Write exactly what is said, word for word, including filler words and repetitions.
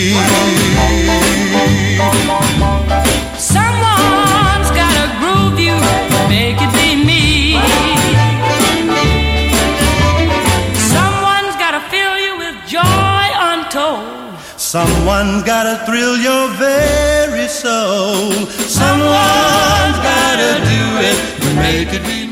Someone's gotta groove you, make it be me. Someone's gotta fill you with joy untold. Someone's gotta thrill your very soul. Someone's gotta do it, make it be